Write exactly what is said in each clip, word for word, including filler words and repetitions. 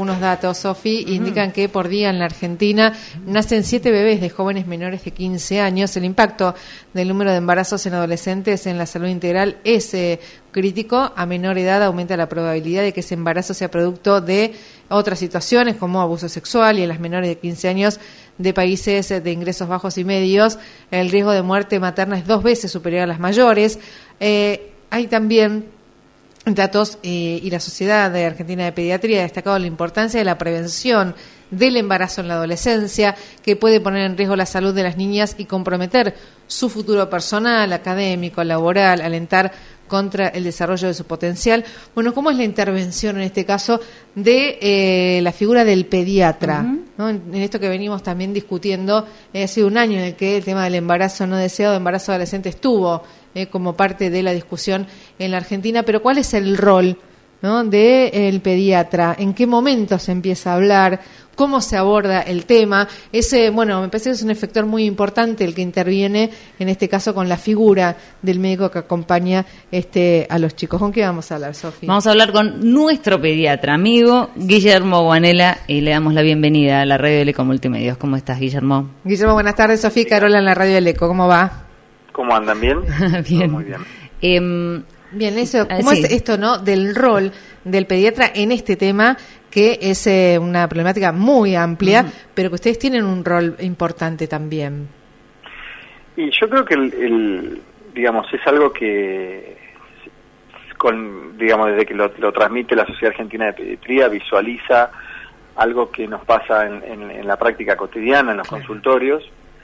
unos datos, Sofi, uh-huh. indican que por día en la Argentina nacen siete bebés de jóvenes menores de quince años. El impacto del número de embarazos en adolescentes en la salud integral es eh, crítico. A menor edad aumenta la probabilidad de que ese embarazo sea producto de otras situaciones como abuso sexual, y en las menores de quince años de países de ingresos bajos y medios el riesgo de muerte materna es dos veces superior a las mayores. Eh, hay también datos eh, y la Sociedad de Argentina de Pediatría ha destacado la importancia de la prevención del embarazo en la adolescencia, que puede poner en riesgo la salud de las niñas y comprometer su futuro personal, académico, laboral, alentar contra el desarrollo de su potencial. Bueno, ¿cómo es la intervención en este caso de eh, la figura del pediatra? Uh-huh. ¿no? En, en esto que venimos también discutiendo, eh, ha sido un año en el que el tema del embarazo no deseado, embarazo adolescente estuvo eh, como parte de la discusión en la Argentina, pero ¿cuál es el rol, ¿no?, del pediatra? ¿En qué momento se empieza a hablar? ¿Cómo se aborda el tema? Ese, bueno, me parece que es un efector muy importante el que interviene, en este caso, con la figura del médico que acompaña este a los chicos. ¿Con qué vamos a hablar, Sofía? Vamos a hablar con nuestro pediatra amigo, Guillermo Guanella, y le damos la bienvenida a la Radio del Eco Multimedios. ¿Cómo estás, Guillermo? Guillermo, buenas tardes. Sofía y Carola en la Radio del Eco. ¿Cómo va? ¿Cómo andan? ¿Bien? Bien. Todo muy bien. Eh, Bien, eso, ¿cómo sí. es esto, no, del rol del pediatra en este tema, que es eh, una problemática muy amplia, uh-huh. pero que ustedes tienen un rol importante también? Y yo creo que el, el digamos, es algo que, con digamos, desde que lo, lo transmite la Sociedad Argentina de Pediatría, visualiza algo que nos pasa en, en, en la práctica cotidiana, en los claro. consultorios.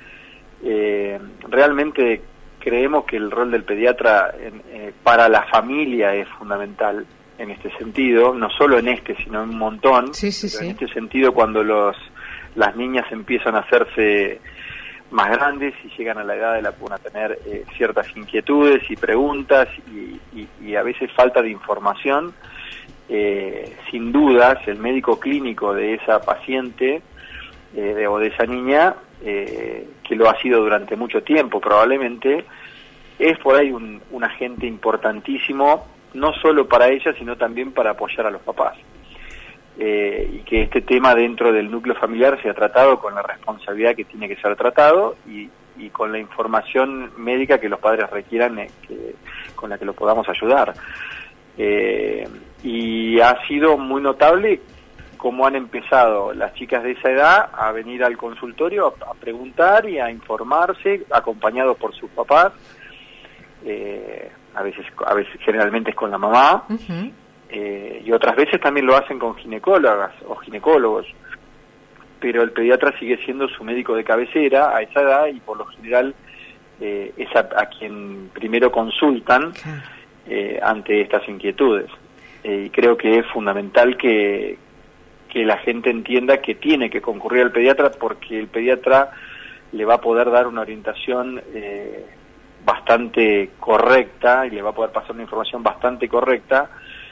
Eh, realmente creemos que el rol del pediatra en, eh, para la familia es fundamental en este sentido, no solo en este, sino en un montón. Sí, sí, sí. En este sentido, cuando los las niñas empiezan a hacerse más grandes y llegan a la edad de la que van a tener eh, ciertas inquietudes y preguntas y, y, y a veces falta de información, eh, sin dudas el médico clínico de esa paciente eh, de, o de esa niña, eh, que lo ha sido durante mucho tiempo probablemente, es por ahí un, un agente importantísimo, no solo para ella, sino también para apoyar a los papás. Eh, y que este tema dentro del núcleo familiar sea tratado con la responsabilidad que tiene que ser tratado y, y con la información médica que los padres requieran, eh, que, con la que los podamos ayudar. Eh, y ha sido muy notable cómo han empezado las chicas de esa edad a venir al consultorio a, a preguntar y a informarse, acompañados por sus papás. Eh, a veces, a veces generalmente es con la mamá. Uh-huh. Eh, y otras veces también lo hacen con ginecólogas o ginecólogos, pero el pediatra sigue siendo su médico de cabecera a esa edad y por lo general eh, es a, a quien primero consultan eh, ante estas inquietudes. Eh, y creo que es fundamental que, que la gente entienda que tiene que concurrir al pediatra, porque el pediatra le va a poder dar una orientación eh, bastante correcta y le va a poder pasar una información bastante correcta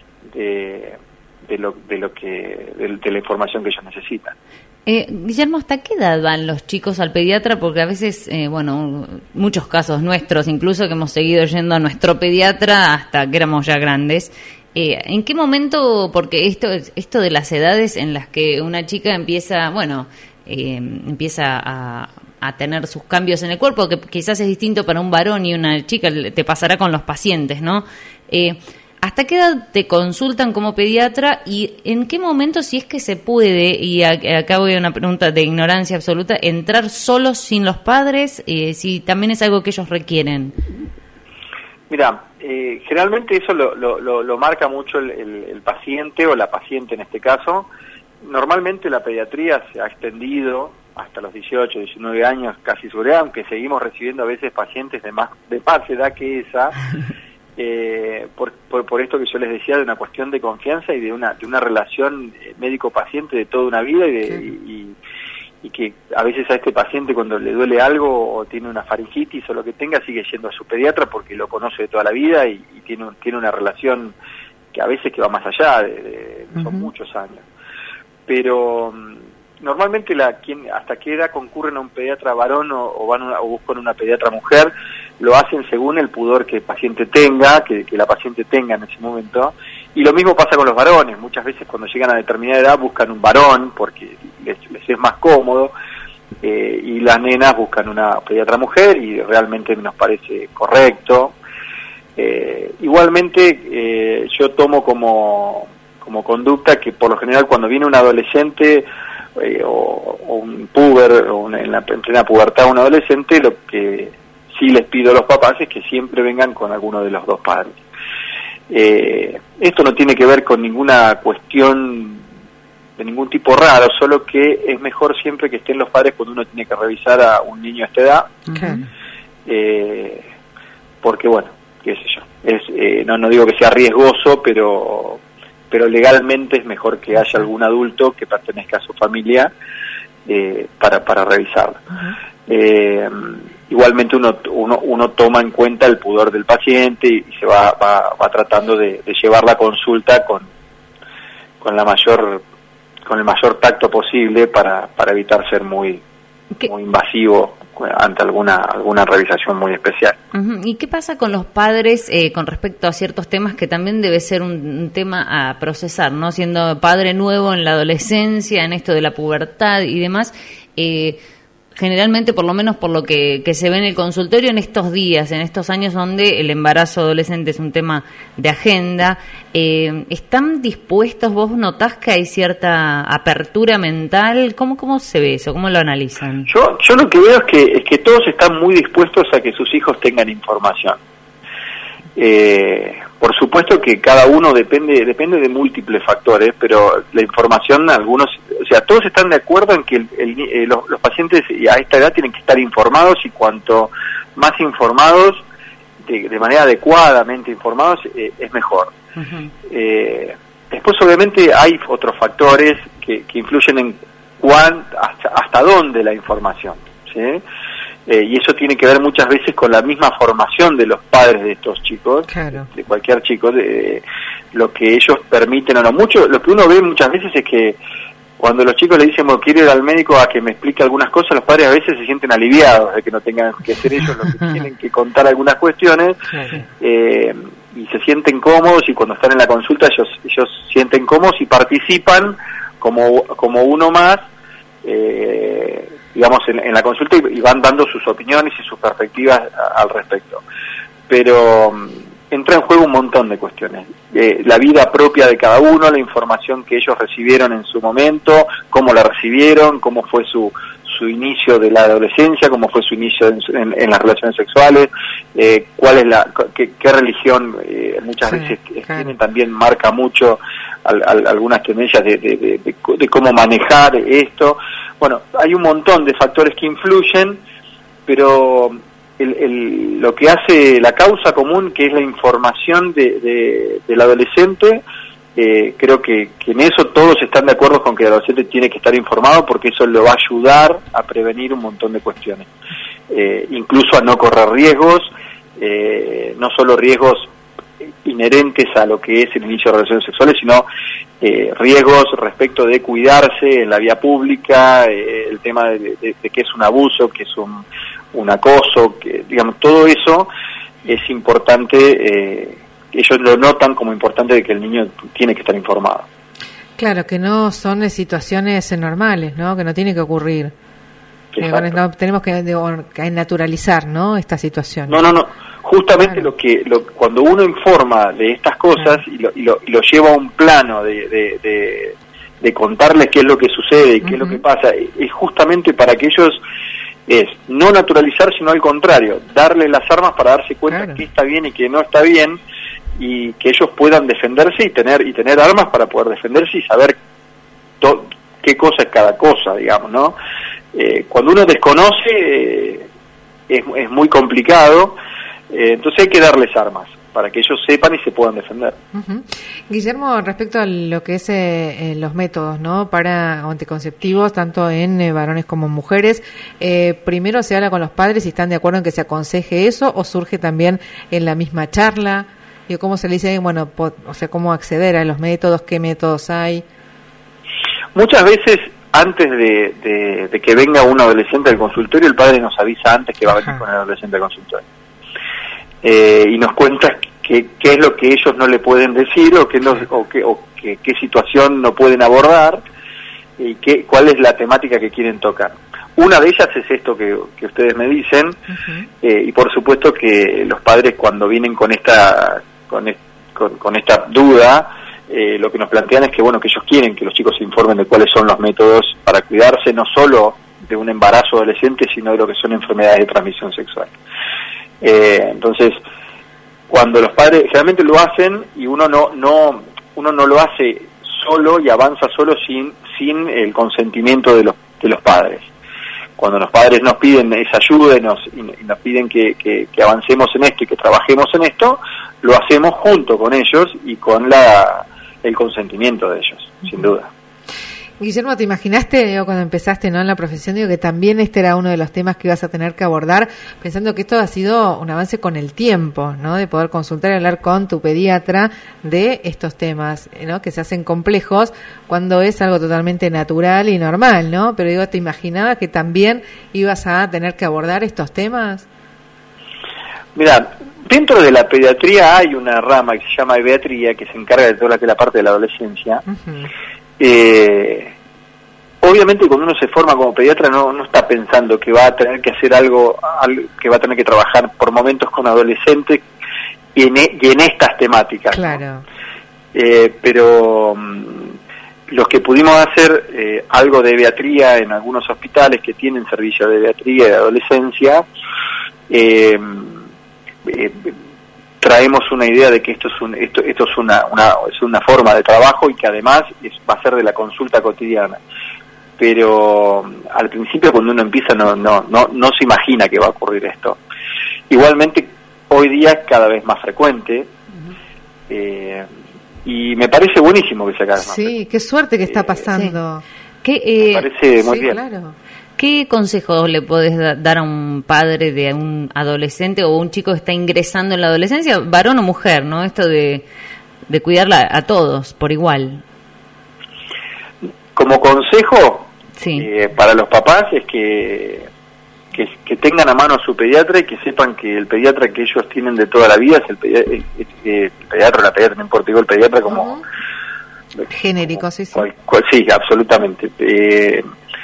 de, de lo de lo que de, de la información que ellos necesitan. Eh, Guillermo, ¿hasta qué edad van los chicos al pediatra? Porque a veces, eh, bueno, muchos casos nuestros, incluso que hemos seguido yendo a nuestro pediatra hasta que éramos ya grandes. Eh, ¿En qué momento? Porque esto esto de las edades en las que una chica empieza, bueno, eh, empieza a a tener sus cambios en el cuerpo, que quizás es distinto para un varón y una chica, te pasará con los pacientes, ¿no? Eh, ¿Hasta qué edad te consultan como pediatra y en qué momento, si es que se puede, y acá voy a una pregunta de ignorancia absoluta, entrar solos sin los padres, eh, si también es algo que ellos requieren? Mira, eh, generalmente eso lo, lo, lo, lo marca mucho el, el, el paciente o la paciente en este caso. Normalmente la pediatría se ha extendido hasta los dieciocho, diecinueve años casi sobre, aunque seguimos recibiendo a veces pacientes de más de más edad que esa, eh, por, por, por esto que yo les decía, de una cuestión de confianza y de una de una relación médico-paciente de toda una vida y, de, sí. y, y, y que a veces a este paciente cuando le duele algo o tiene una faringitis o lo que tenga, sigue yendo a su pediatra porque lo conoce de toda la vida y, y tiene, tiene una relación que a veces que va más allá, de, de, son uh-huh. muchos años. Pero normalmente la quien hasta qué edad concurren a un pediatra varón o, o van una, o buscan una pediatra mujer, lo hacen según el pudor que el paciente tenga, que, que la paciente tenga en ese momento, Y lo mismo pasa con los varones, muchas veces cuando llegan a determinada edad buscan un varón porque les, les es más cómodo, eh, y las nenas buscan una pediatra mujer y realmente nos parece correcto. Eh, igualmente eh, yo tomo como, como conducta que por lo general cuando viene un adolescente eh, o, o un puber, o una, en la en plena pubertad un adolescente, lo que sí les pido a los papás es que siempre vengan con alguno de los dos padres. Eh, esto no tiene que ver con ninguna cuestión de ningún tipo raro, solo que es mejor siempre que estén los padres cuando uno tiene que revisar a un niño a esta edad, okay. eh, porque bueno, qué sé yo, es, eh, no, no digo que sea riesgoso, pero pero legalmente es mejor que haya algún adulto que pertenezca a su familia eh, para, para revisarlo. Uh-huh. eh, Igualmente uno, uno uno toma en cuenta el pudor del paciente y se va va, va tratando de, de llevar la consulta con con la mayor con el mayor tacto posible para, para evitar ser muy ¿Qué? muy invasivo ante alguna alguna revisación muy especial. Uh-huh. ¿Y qué pasa con los padres eh, con respecto a ciertos temas que también debe ser un, un tema a procesar, ¿no? Siendo padre nuevo en la adolescencia, en esto de la pubertad y demás, eh, generalmente, por lo menos por lo que, que se ve en el consultorio en estos días, en estos años donde el embarazo adolescente es un tema de agenda, eh, ¿están dispuestos? ¿Vos notás que hay cierta apertura mental? ¿Cómo cómo se ve eso? ¿Cómo lo analizan? Yo yo lo que veo es que es que todos están muy dispuestos a que sus hijos tengan información. Eh, por supuesto que cada uno depende depende de múltiples factores, pero la información, algunos, o sea, todos están de acuerdo en que el, el, eh, los, los pacientes a esta edad tienen que estar informados, y cuanto más informados, de, de manera adecuadamente informados, eh, es mejor. Uh-huh. Eh, después, obviamente, hay otros factores que, que influyen en cuán, hasta, hasta dónde la información, ¿sí? Eh, y eso tiene que ver muchas veces con la misma formación de los padres de estos chicos, claro. de cualquier chico, de, de lo que ellos permiten o no. Mucho, lo que uno ve muchas veces es que cuando los chicos le dicen, bueno, quiero ir al médico a que me explique algunas cosas, los padres a veces se sienten aliviados de que no tengan que ser ellos los que tienen que contar algunas cuestiones, claro. eh, y se sienten cómodos, y cuando están en la consulta ellos ellos sienten cómodos y participan como, como uno más, eh, digamos, en, en la consulta, y van dando sus opiniones y sus perspectivas a, al respecto. Pero um, entra en juego un montón de cuestiones. Eh, la vida propia de cada uno, la información que ellos recibieron en su momento, cómo la recibieron, cómo fue su su inicio de la adolescencia, cómo fue su inicio en, en, en las relaciones sexuales, eh, cuál es la qué, qué religión eh, muchas sí, veces claro. tienen, también marca mucho al, al, algunas tendencias de, de, de, de, de cómo manejar esto. Bueno, hay un montón de factores que influyen, pero el, el, lo que hace la causa común, que es la información de, de, del adolescente, eh, creo que, que en eso todos están de acuerdo con que el adolescente tiene que estar informado, porque eso le va a ayudar a prevenir un montón de cuestiones, eh, incluso a no correr riesgos, eh, no solo riesgos inherentes a lo que es el inicio de relaciones sexuales, sino eh, riesgos respecto de cuidarse en la vía pública, eh, el tema de, de, de que es un abuso, que es un, un acoso, que digamos, todo eso es importante, eh, ellos lo notan como importante, de que el niño tiene que estar informado. Claro, que no son situaciones normales, ¿no? Que no tiene que ocurrir. Eh, no, tenemos que, de, que naturalizar, ¿no? Esta situación. No, no, no. Justamente claro. lo que lo, cuando uno informa de estas cosas, claro. y, lo, y, lo, y lo lleva a un plano de, de, de, de contarles qué es lo que sucede y qué uh-huh. es lo que pasa, es justamente para que ellos, es no naturalizar, sino al contrario, darle las armas para darse cuenta claro. que está bien y que no está bien, y que ellos puedan defenderse y tener y tener armas para poder defenderse y saber to, qué cosa es cada cosa, digamos, ¿no? Eh, cuando uno desconoce, eh, es, es muy complicado. Eh, entonces hay que darles armas para que ellos sepan y se puedan defender. Uh-huh. Guillermo, respecto a lo que es eh, los métodos, ¿no?, para anticonceptivos, tanto en eh, varones como en mujeres, eh, primero se habla con los padres si están de acuerdo en que se aconseje eso, o surge también en la misma charla, y cómo se le dice, bueno, po, o sea, cómo acceder a los métodos, qué métodos hay. Muchas veces, antes de, de, de que venga un adolescente al consultorio, el padre nos avisa antes que va a venir con el adolescente al consultorio. Eh, y nos cuenta qué es lo que ellos no le pueden decir o qué no, o qué o qué, qué situación no pueden abordar y qué, cuál es la temática que quieren tocar. Una de ellas es esto que, que ustedes me dicen, uh-huh. eh, y por supuesto que los padres cuando vienen con esta con, con, con esta duda, eh, lo que nos plantean es que bueno que ellos quieren que los chicos se informen de cuáles son los métodos para cuidarse, no solo de un embarazo adolescente, sino de lo que son enfermedades de transmisión sexual. Eh, entonces, cuando los padres generalmente lo hacen y uno no no uno no lo hace solo y avanza solo sin sin el consentimiento de los de los padres. Cuando los padres nos piden esa ayuda y nos, y nos piden que, que, que avancemos en esto y que trabajemos en esto, lo hacemos junto con ellos y con la el consentimiento de ellos, uh-huh. sin duda. Guillermo, ¿te imaginaste, digo, cuando empezaste, ¿no?, en la profesión, digo, que también este era uno de los temas que ibas a tener que abordar, pensando que esto ha sido un avance con el tiempo, ¿no?, de poder consultar y hablar con tu pediatra de estos temas, ¿no?, que se hacen complejos cuando es algo totalmente natural y normal, ¿no? Pero digo, ¿te imaginabas que también ibas a tener que abordar estos temas? Mira, dentro de la pediatría hay una rama que se llama pediatría, que se encarga de toda la, la parte de la adolescencia. Uh-huh. Eh, obviamente cuando uno se forma como pediatra no, no está pensando que va a tener que hacer algo, algo que va a tener que trabajar por momentos con adolescentes y en, y en estas temáticas. Claro. ¿no? Eh, pero um, los que pudimos hacer eh, algo de pediatría en algunos hospitales que tienen servicio de pediatría y de adolescencia, eh, eh, traemos una idea de que esto es un, esto esto es una, una es una forma de trabajo y que además es, va a ser de la consulta cotidiana. Pero al principio cuando uno empieza no no no no se imagina que va a ocurrir esto. Igualmente hoy día es cada vez más frecuente. Uh-huh. eh, y me parece buenísimo que se haga más. Sí, frecuente. Qué suerte que está pasando. Sí. ¿Qué, eh, me parece muy sí, bien. Claro. ¿Qué consejos le podés da- dar a un padre de un adolescente o un chico que está ingresando en la adolescencia, varón o mujer, ¿no? Esto de, de cuidarla a todos por igual. Como consejo, sí. eh, para los papás es que, que que tengan a mano a su pediatra y que sepan que el pediatra que ellos tienen de toda la vida es el, pedi- el, el, el pediatra, la pediatra, no importa, digo el pediatra como... Uh-huh. Genérico, como, sí, sí. Cual, cual, sí, absolutamente. Eh,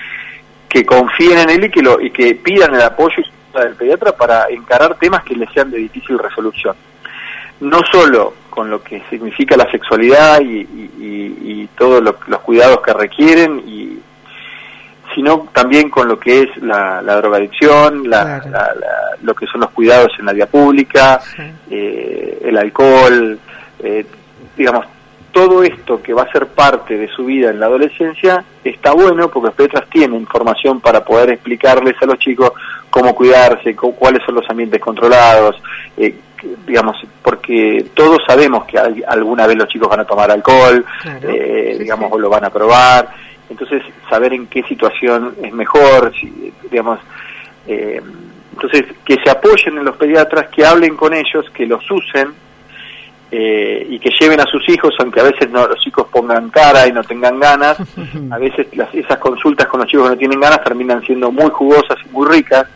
que confíen en él y que lo y que pidan el apoyo del pediatra para encarar temas que les sean de difícil resolución. No solo con lo que significa la sexualidad y, y, y, y todos lo, los cuidados que requieren, y sino también con lo que es la, la drogadicción, la, claro. la, la, lo que son los cuidados en la vía pública, sí. eh, el alcohol, eh, digamos, todo esto que va a ser parte de su vida en la adolescencia está bueno porque los pediatras tienen información para poder explicarles a los chicos cómo cuidarse, cu- cuáles son los ambientes controlados, eh, digamos, porque todos sabemos que hay, alguna vez los chicos van a tomar alcohol, claro, eh, sí, digamos, sí. o lo van a probar, entonces saber en qué situación es mejor, si, digamos, eh, entonces que se apoyen en los pediatras, que hablen con ellos, que los usen, Eh, y que lleven a sus hijos, aunque a veces no, los chicos pongan cara y no tengan ganas. A veces las, esas consultas con los chicos que no tienen ganas terminan siendo muy jugosas y muy ricas,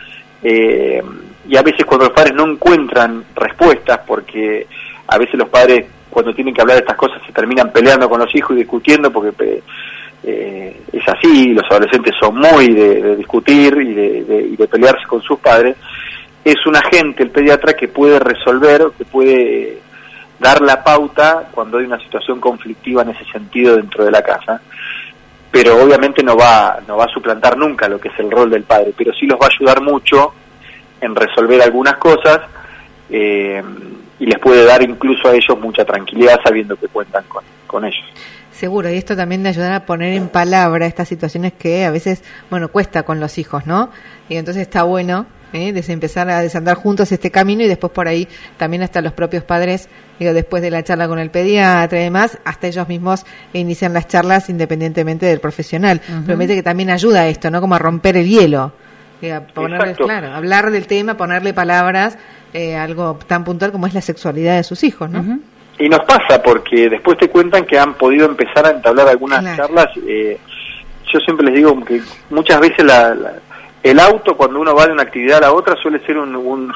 eh, y a veces cuando los padres no encuentran respuestas, porque a veces los padres cuando tienen que hablar de estas cosas se terminan peleando con los hijos y discutiendo, porque eh, es así, los adolescentes son muy de, de discutir y de, de, y de pelearse con sus padres. Es un agente, el pediatra, que puede resolver, que puede dar la pauta cuando hay una situación conflictiva en ese sentido dentro de la casa, pero obviamente no va no va a suplantar nunca lo que es el rol del padre, pero sí los va a ayudar mucho en resolver algunas cosas, eh, y les puede dar incluso a ellos mucha tranquilidad sabiendo que cuentan con, con ellos. Seguro, y esto también de ayudar a poner en palabra estas situaciones que a veces, bueno, cuesta con los hijos, ¿no? Y entonces está bueno ¿eh? de empezar a desandar juntos este camino, y después por ahí también hasta los propios padres, digo, después de la charla con el pediatra y demás, hasta ellos mismos inician las charlas independientemente del profesional. Uh-huh. Pero me parece que también ayuda a esto, ¿no? Como a romper el hielo. Digo, ponerle, claro, hablar del tema, ponerle palabras, eh, algo tan puntual como es la sexualidad de sus hijos, ¿no? Uh-huh. Y nos pasa porque después te cuentan que han podido empezar a entablar algunas claro. charlas. Eh, yo siempre les digo que muchas veces la, la, el auto, cuando uno va de una actividad a la otra, suele ser un, un,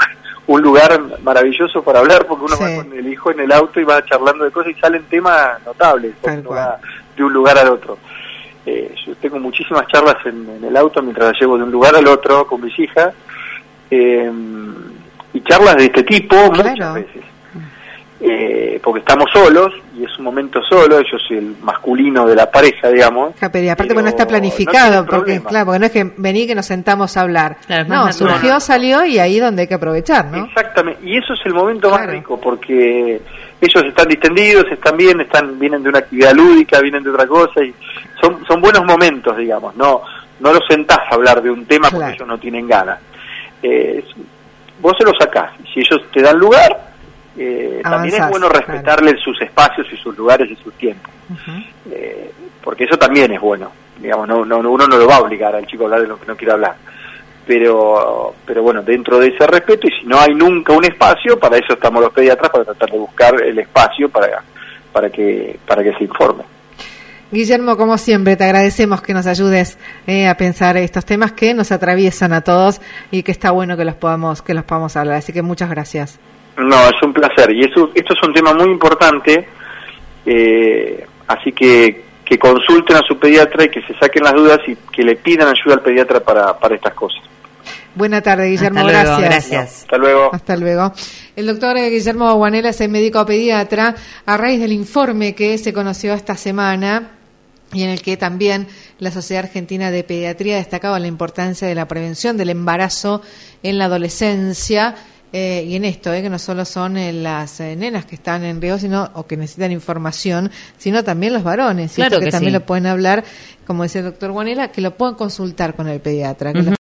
un lugar maravilloso para hablar, porque uno sí. va con el hijo en el auto y va charlando de cosas y salen temas notables, porque uno va de un lugar al otro. Eh, yo tengo muchísimas charlas en, en el auto mientras la llevo de un lugar al otro con mis hijas, eh, y charlas de este tipo claro. muchas veces. Eh, porque estamos solos y es un momento solo, yo soy el masculino de la pareja, digamos. Ja, pero y aparte porque no está planificado, no porque claro, porque no es que vení que nos sentamos a hablar. Claro, no, surgió, no. salió y ahí donde hay que aprovechar, ¿no? Exactamente, y eso es el momento claro. más rico, porque ellos están distendidos, están bien, están vienen de una actividad lúdica, vienen de otra cosa y son son buenos momentos, digamos, no no los sentás a hablar de un tema claro. porque ellos no tienen ganas. Eh, vos se los sacás, si ellos te dan lugar, Eh, también es bueno respetarles claro. sus espacios y sus lugares y sus tiempos, uh-huh. eh, porque eso también es bueno, digamos, no, no, uno no lo va a obligar al chico a hablar de lo que no quiere hablar, pero pero bueno, dentro de ese respeto, y si no hay nunca un espacio, para eso estamos los pediatras, para tratar de buscar el espacio para para que para que se informe. Guillermo, como siempre, te agradecemos que nos ayudes eh, a pensar estos temas que nos atraviesan a todos y que está bueno que los podamos que los podamos hablar, así que muchas gracias. No, es un placer, y eso, esto es un tema muy importante, eh, así que que consulten a su pediatra y que se saquen las dudas y que le pidan ayuda al pediatra para, para estas cosas. Buena tarde, Guillermo, Hasta luego, gracias. gracias. Hasta luego. Hasta luego. El doctor Guillermo Guanela es el médico pediatra a raíz del informe que se conoció esta semana y en el que también la Sociedad Argentina de Pediatría destacaba la importancia de la prevención del embarazo en la adolescencia. Eh, y en esto, eh, que no solo son eh, las eh, nenas que están en riesgo sino o que necesitan información, sino también los varones, claro ¿cierto? que, que también sí. lo pueden hablar, como decía el doctor Guanela, que lo pueden consultar con el pediatra. Que uh-huh.